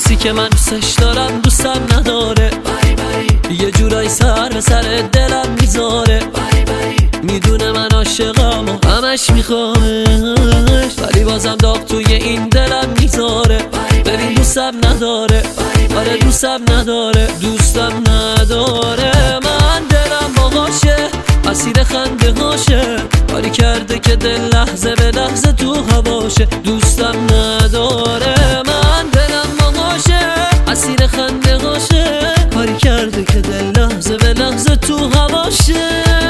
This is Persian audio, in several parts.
کسی که من دوستش دارم دوستم نداره. یه جورایی سر به سر دلم میذاره. میدونه من عاشقم و همش میخوامش، ولی بازم داغ توی این دلم میذاره. ببین دوستم نداره، آره دوستم نداره، دوستم نداره. من دلم باهاشه، اسیر خنده هاشه، کاری کرده که دل لحظه به لحظه تو هواشه. دوستم نداره، من دلم باهاشه، اسیر خنده هاشه، کاری کرده که دل لحظه به لحظه تو هواشه.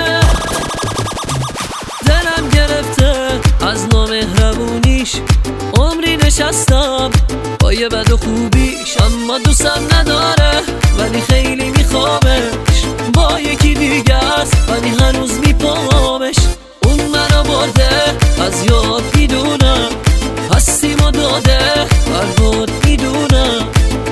دلم گرفته از نامهربونیش، عمری نشستم با یه بد و خوبیش، اما دوستم نداره ولی خیلی میخوامش. با یکی دیگه است ولی هنوز میپامش. اون منو برده از یاد میدونم، هستیم و داده برباد میدونم.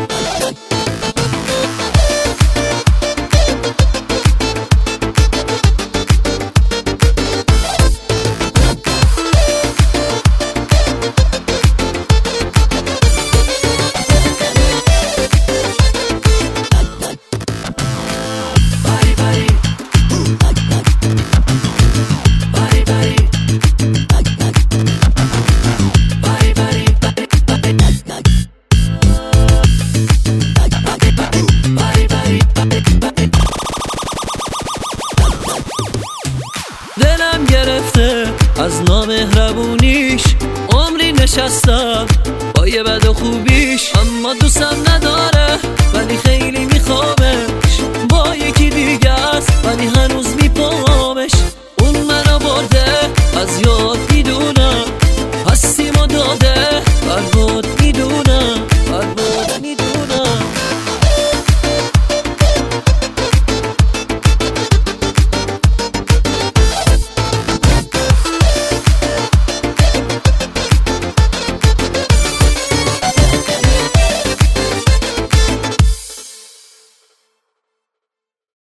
دلم گرفته از نامهربونیش، عمری نشستم با یه بد و خوبیش، اما دوستم نداره ولی خیلی میخوامش.